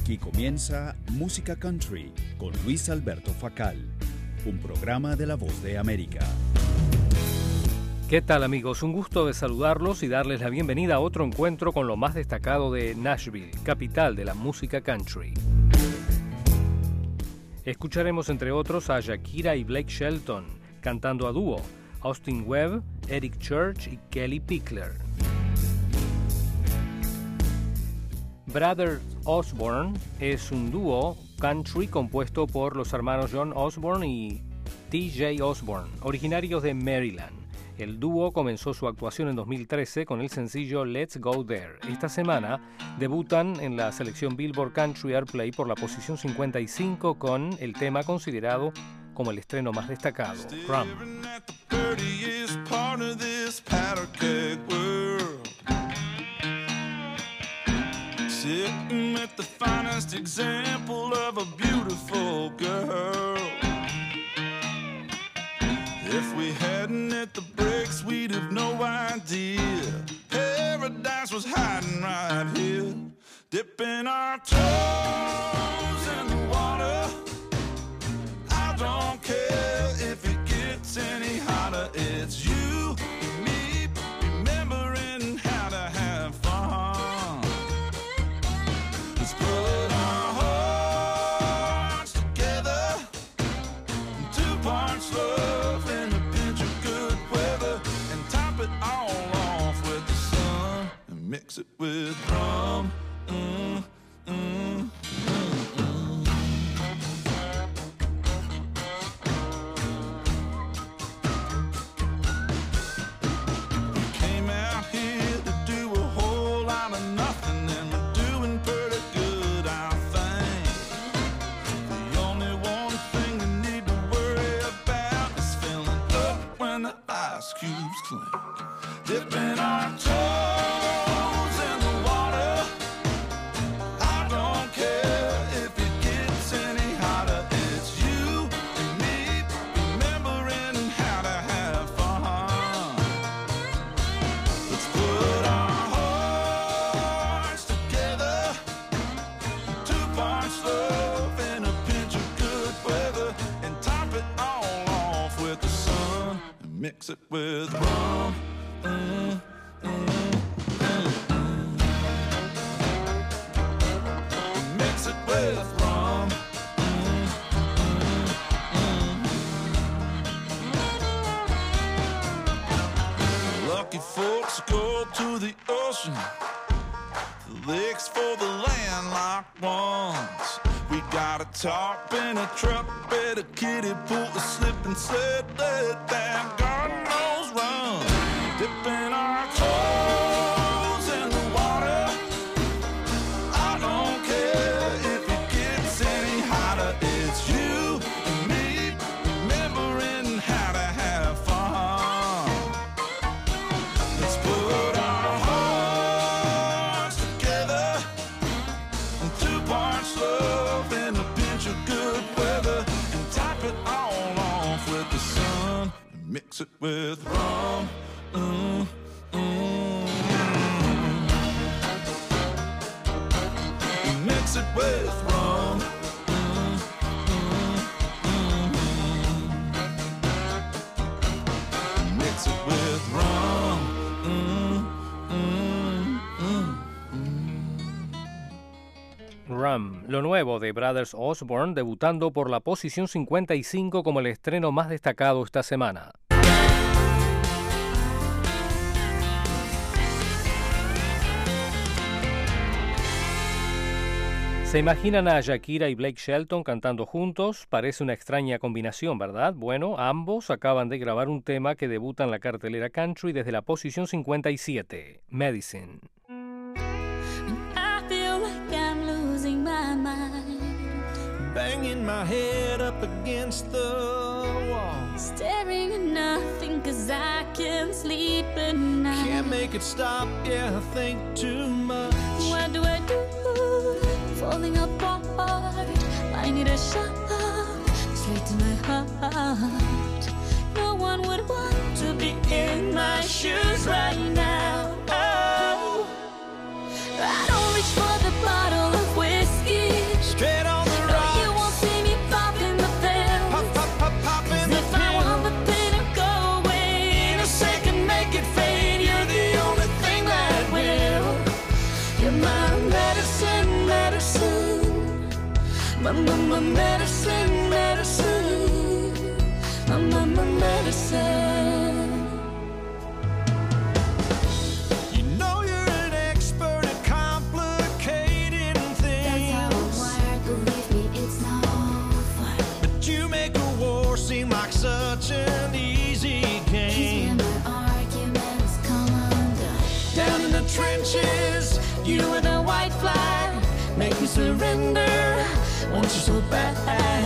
Aquí comienza Música Country con Luis Alberto Facal, un programa de La Voz de América. ¿Qué tal, amigos? Un gusto de saludarlos y darles la bienvenida a otro encuentro con lo más destacado de Nashville, capital de la música country. Escucharemos entre otros a Shakira y Blake Shelton cantando a dúo, Austin Webb, Eric Church y Kelly Pickler. Brothers Osborne es un dúo country compuesto por los hermanos John Osborne y T.J. Osborne, originarios de Maryland. El dúo comenzó su actuación en 2013 con el sencillo Let's Go There. Esta semana debutan en la selección Billboard Country Airplay por la posición 55 con el tema considerado como el estreno más destacado, Rum. Sitting at the finest example of a beautiful girl. If we hadn't hit the brakes, we'd have no idea paradise was hiding right here. Dipping our toes in the water. I don't care if it gets any hotter. It's you and me remembering how to have fun. Let's put our hearts together. 2 parts love and a pinch of good weather, and top it all off with the sun and mix it with rum. Came out here to do a whole lot of nothing, and we're doing pretty good, I think. The only one thing we need to worry about is filling up when the ice cubes clink. Dipping our toes in the water. I don't care if it gets any hotter. It's you and me remembering how to have fun. Let's put our hearts together. 2 parts love and a pinch of good weather, and top it all off with the sun and mix it with rum. Mix it with rum. Lucky folks go to the ocean, the lakes for the landlocked ones. We got a tarp and a truck bed, a kiddie pool, a slip and sled, let that God knows run. Dipping our toes in the water. I don't care if it gets any hotter. It's you and me remembering how to have fun. Let's put our hearts together. 2 parts love and a pinch of good weather, and top it all off with the sun and mix it with rum. Mix it with rum. Mix it with rum. Rum, lo nuevo de Brothers Osborne, debutando por la posición 55 como el estreno más destacado esta semana. ¿Se imaginan a Shakira y Blake Shelton cantando juntos? Parece una extraña combinación, ¿verdad? Bueno, ambos acaban de grabar un tema que debuta en la cartelera country desde la posición 57, Medicine. I feel like I'm losing my mind, Banging my head up against the wall. staring at nothing 'cause I can't sleep at night. Can't make it stop, yeah, I think too much. What do I do? Falling apart. I need a shot straight to my heart. No one would want to be in my shoes right now. Oh, I don't reach for the bottle of whiskey. my medicine, medicine, my medicine. You know you're an expert at complicating things. That's how I'm wired, believe me, it's no fun. But you make a war seem like such an easy game. He's my arguments come undone. Down in the trenches, You with a white flag, make me surrender. Want you so bad.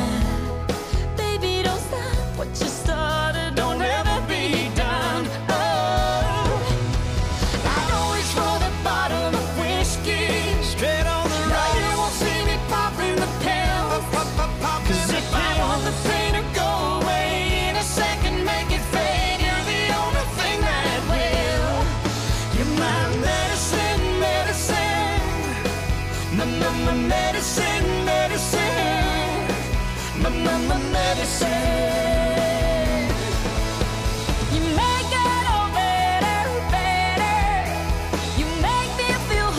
Baby, don't stop what you started. Don't ever be done. Oh, I don't reach for the bottle of whiskey. straight on the Now right. you won't see me popping the pill. Cause if I want the pain to go away in a second, make it fade. You're the only thing that will. You're my medicine, medicine. My medicine, medicine. My medicine. You make it all better, better. You make me feel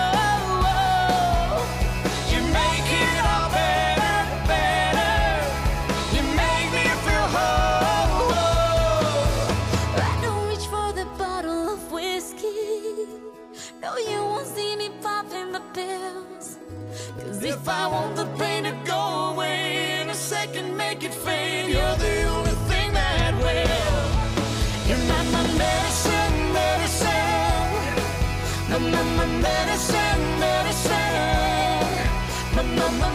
whole. You make it all better, better. You make me feel whole. I don't reach for the bottle of whiskey. No, you won't see me popping the pills. Cause if I want the pain to go away in a second, make it fade. You're the only thing that will. You're my medicine, medicine. My medicine, medicine. My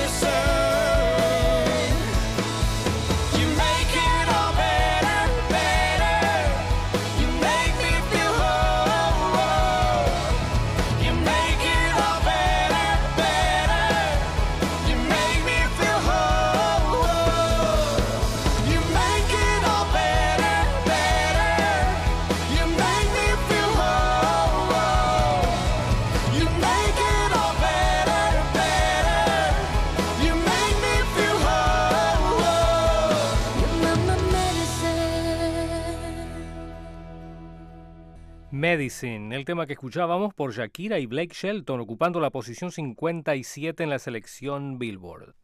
medicine. You make it all better, better. You make me feel whole. You make it all better, better. You make me feel whole. You make it all better, better. You make me feel whole. You make it all better, better. You make me feel whole. You're my medicine. Medicine, el tema que escuchábamos por Shakira y Blake Shelton, ocupando la posición 57 en la selección Billboard.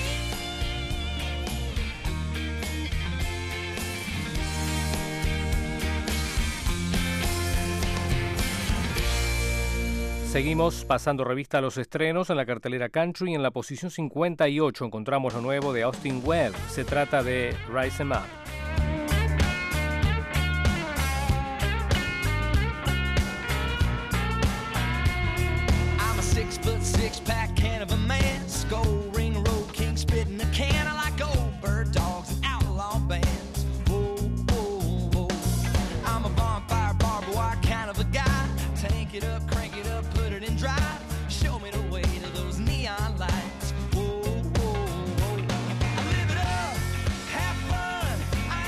Seguimos pasando revista a los estrenos en la cartelera country. En la posición 58 encontramos lo nuevo de Austin Webb. Se trata de Rise 'Em Up. I'm a 6'6" six-pack can of a man. Skull ring, road king, spitting a can. I like old bird dogs and outlaw bands. Whoa, whoa, whoa. I'm a bonfire, barbed wire kind of a guy. Tank it up, crank it up, put it in drive. Show me the way to those neon lights. Whoa, whoa, whoa. I live it up, have fun. I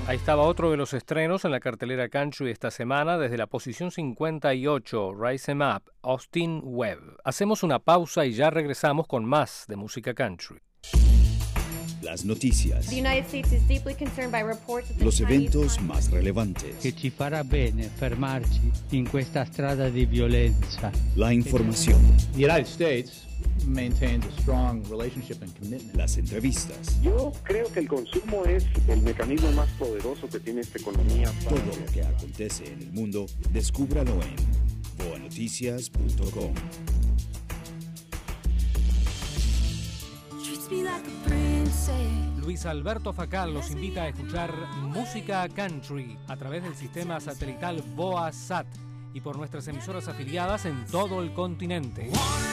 Ahí estaba otro de los estrenos en la cartelera country esta semana, desde la posición 58, Rise 'Em Up, Austin Webb. Hacemos una pausa y ya regresamos con más de música country. Las noticias. The United States is deeply concerned by reports that the Los Chinese eventos Communist más relevantes. Che ci farà bene fermarci in questa strada di violenza. La información. The United States maintains a strong relationship and commitment. Las entrevistas. Yo creo que el consumo es el mecanismo más poderoso que tiene esta economía. Todo lo que acontece en el mundo, descúbralo en boanoticias.com. Luis Alberto Facal los invita a escuchar música country a través del sistema satelital BOA-SAT y por nuestras emisoras afiliadas en todo el continente.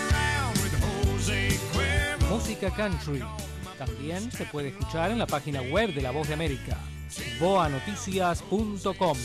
Música country también se puede escuchar en la página web de La Voz de América, boanoticias.com.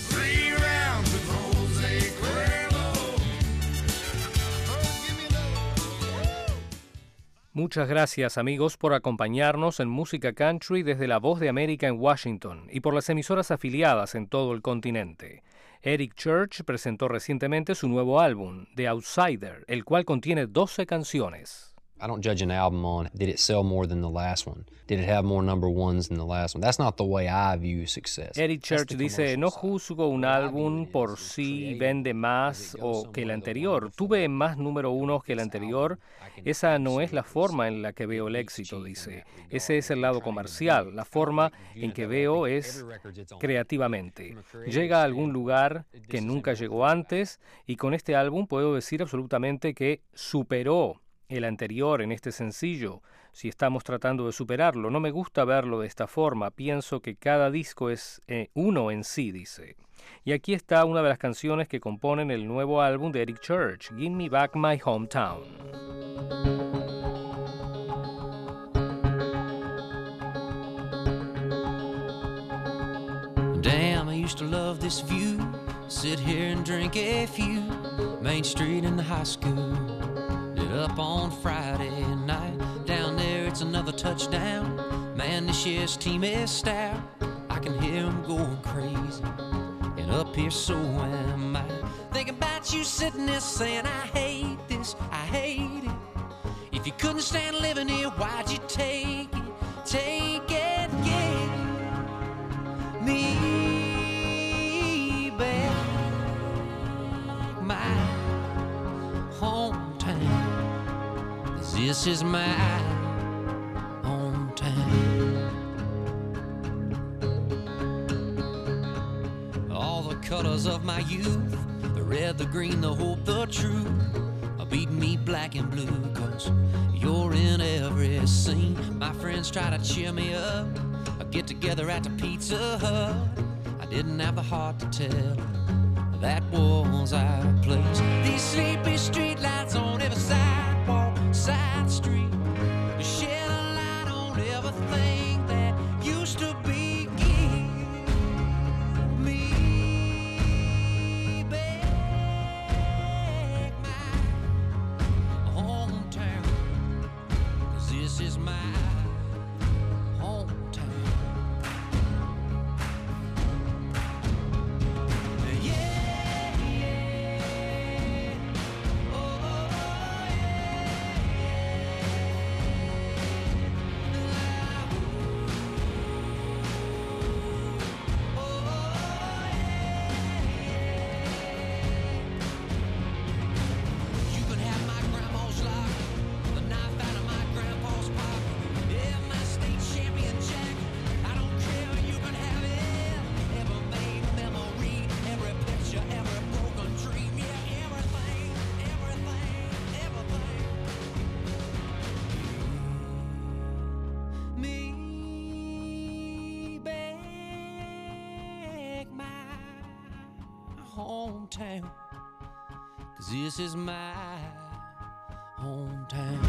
Muchas gracias, amigos, por acompañarnos en Música Country desde La Voz de América en Washington y por las emisoras afiliadas en todo el continente. Eric Church presentó recientemente su nuevo álbum, The Outsider, el cual contiene 12 canciones. I don't judge an album on, did it sell more than the last one? Did it have more number ones than the last one? That's not the way I view success. Eric Church dice, no juzgo un álbum por si vende más o que el anterior. Tuve más número unos que el anterior. Esa no es la forma en la que veo el éxito, dice. Ese es el lado comercial. La forma en que veo es creativamente. Llega a algún lugar que nunca llegó antes y con este álbum puedo decir absolutamente que superó el anterior en este sencillo, si estamos tratando de superarlo. No me gusta verlo de esta forma, pienso que cada disco es uno en sí, dice. Y aquí está una de las canciones que componen el nuevo álbum de Eric Church, Give Me Back My Hometown. Damn, I used to love this view. Sit here and drink a few. Main Street in the high school. Up on Friday night, down there it's another touchdown. Man, this year's team is stout. I can hear them going crazy, and up here so am I. Thinking about you sitting there saying, I hate this, I hate it. If you couldn't stand living here, why'd you take it? Take it, get me back, my hometown. This is my hometown. All the colors of my youth, the red, the green, the hope, the truth, are beating me black and blue, 'cause you're in every scene. My friends try to cheer me up, I get together at the Pizza Hut. I didn't have the heart to tell that was our place. These sleepy street lights on every sidewalk, side street, shed a light on everything that used to be. Give me back my hometown, 'cause this is my hometown. Hometown, 'cause this is my hometown.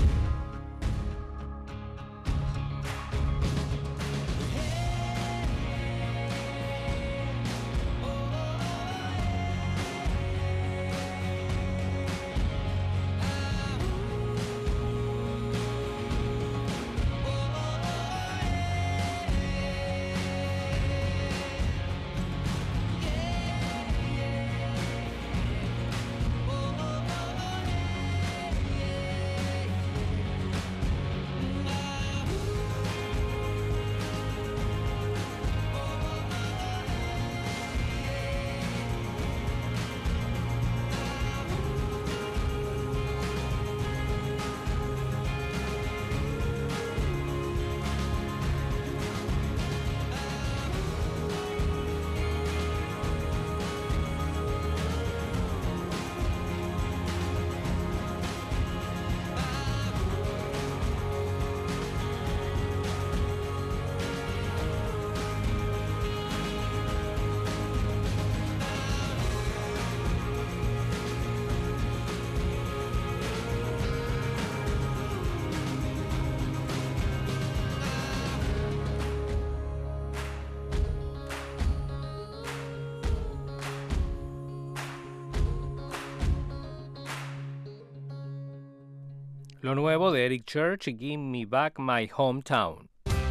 Lo nuevo de Eric Church y Give Me Back My Hometown.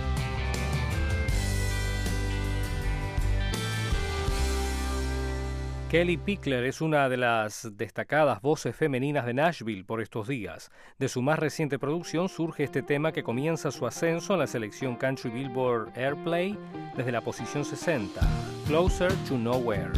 Kellie Pickler es una de las destacadas voces femeninas de Nashville por estos días. De su más reciente producción surge este tema que comienza su ascenso en la selección Country Billboard Airplay desde la posición 60, Closer to Nowhere.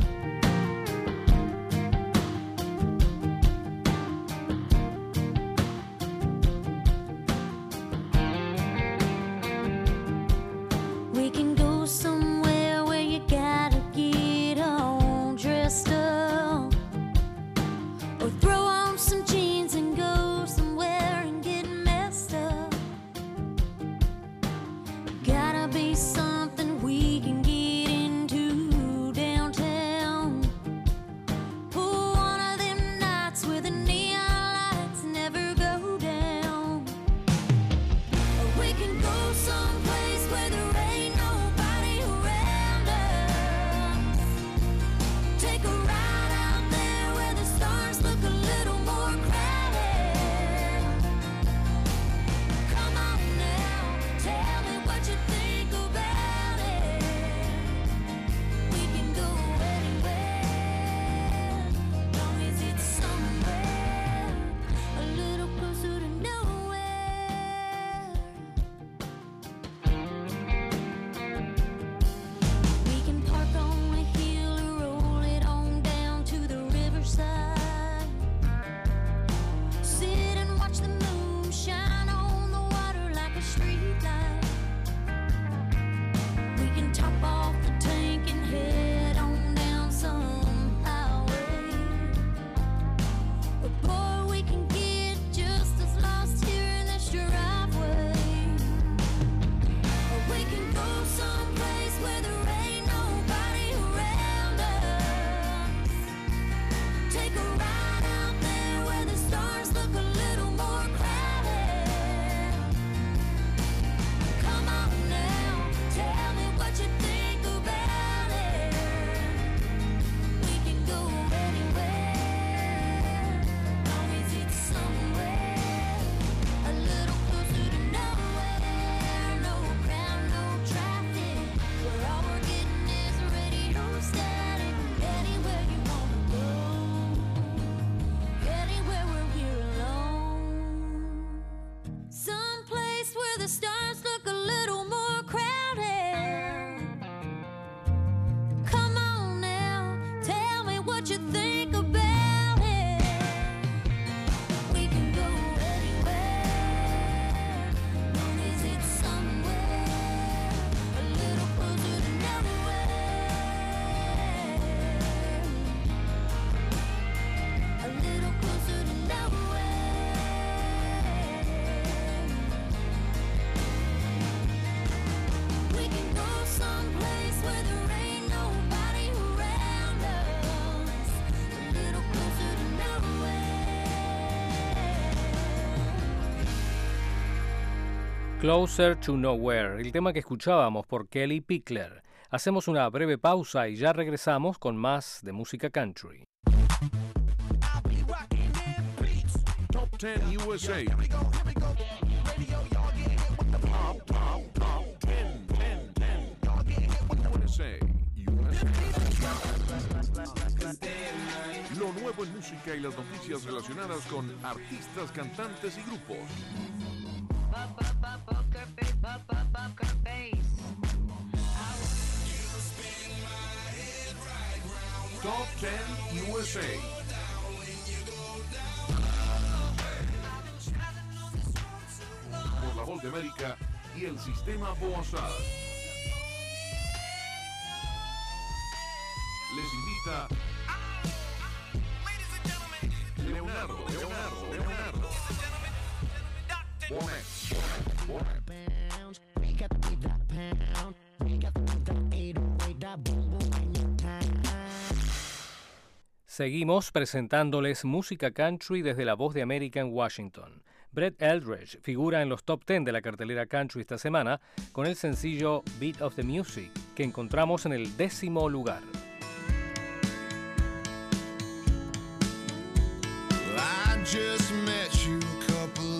Closer to Nowhere, el tema que escuchábamos por Kellie Pickler. Hacemos una breve pausa y ya regresamos con más de música country. Top 10 USA. Lo nuevo en música y las noticias relacionadas con artistas, cantantes y grupos. Top 10 USA. Por la Voz de América y el Sistema Bozar. Les invita Leonardo. Seguimos presentándoles música country desde la Voz de América en Washington. Brett Eldredge figura en los top 10 de la cartelera country esta semana con el sencillo Beat of the Music, que encontramos en el 10º lugar. I just met you a couple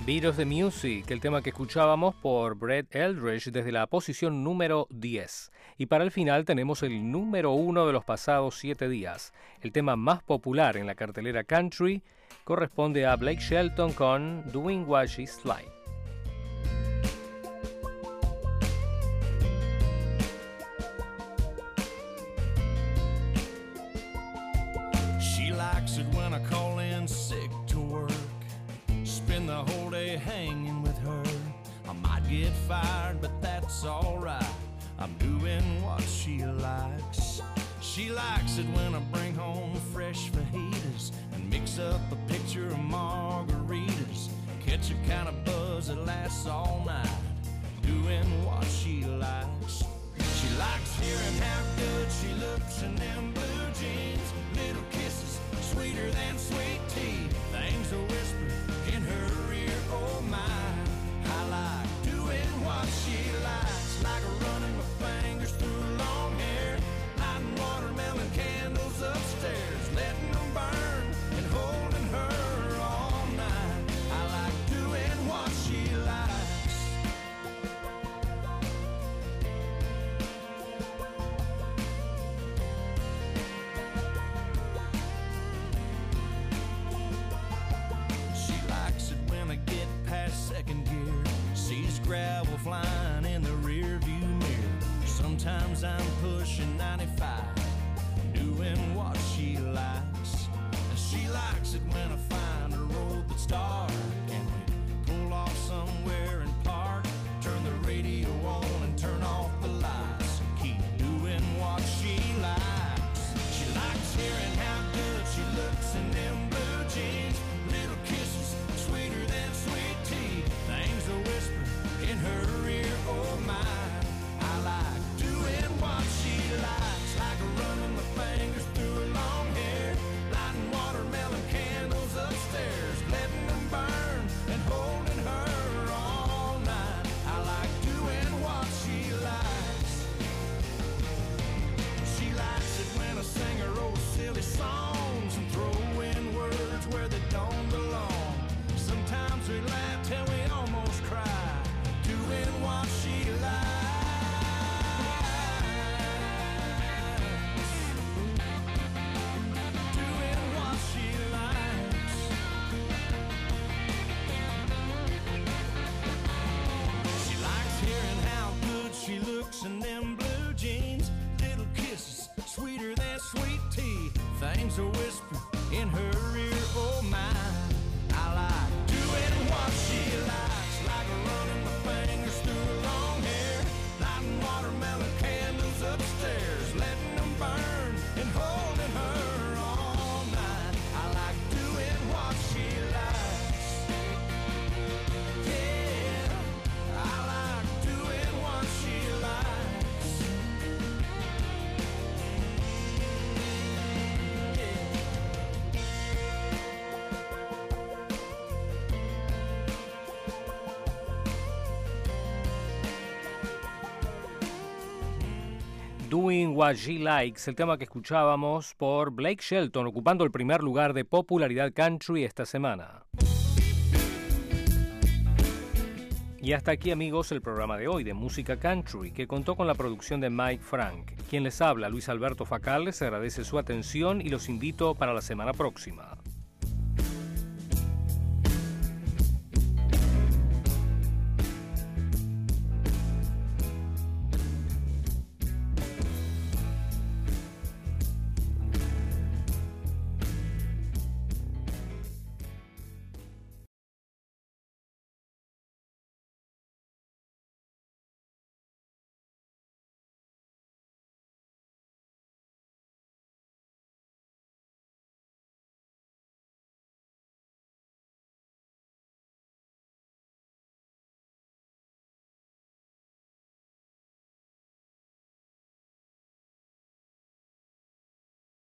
Beat of the Music, el tema que escuchábamos por Brett Eldredge desde la posición número 10. Y para el final tenemos el número 1 de los pasados 7 días. El tema más popular en la cartelera country corresponde a Blake Shelton con Doing What She's Like. She likes it when I call in sick to work. Spend the whole day hanging with her. I might get fired, but that's alright. I'm doing what she likes. She likes it when I bring home fresh fajitas and mix up a pitcher of margaritas. Catch a kind of buzz that lasts all night. Doing what she likes. She likes hearing how good she looks in them blue jeans. Little kisses, sweeter than sweet tea. Things a whisper in her ear, oh my. I like doing what she likes. Like running my fingers through long hair. Lighting watermelon candles upstairs. Letting them burn and holding her all night. I like doing what she likes. She likes it when I get past second gear. Sees gravel flying in the rear view mirror. Sometimes I'm pushing 95, doing what she likes. And she likes it when I find a road that's dark and we pull off somewhere and park. Turn the radio on and turn off the lights and keep doing what she likes. She likes hearing how good she looks in them blue jeans. Little kisses, sweeter than sweet tea. Things a whisper in her ear, oh my. I like doing what she likes. Like running my fingers through her long hair. Lighting watermelon candles upstairs. Letting them burn and holding her all night. I like doing what she likes. She likes it when I sing her old silly songs and throw in words where they don't belong. Sometimes we laugh till we almost cry. Doing what she likes. Doing what she likes. She likes hearing how good she looks in them blue jeans. Little kisses, sweeter than sweet tea. Things a whisper in her ear, oh my. I like doing what she likes. Like running my fingers through her long hair. Lighting watermelon candles upstairs. Letting them burn and holding her all night. I like doing what she likes. Yeah, I like doing what she likes. Doing What She Likes, el tema que escuchábamos por Blake Shelton, ocupando el primer lugar de popularidad country esta semana. Y hasta aquí, amigos, el programa de hoy de Música Country, que contó con la producción de Mike Frank. Quien les habla, Luis Alberto Facal, les agradece su atención y los invito para la semana próxima.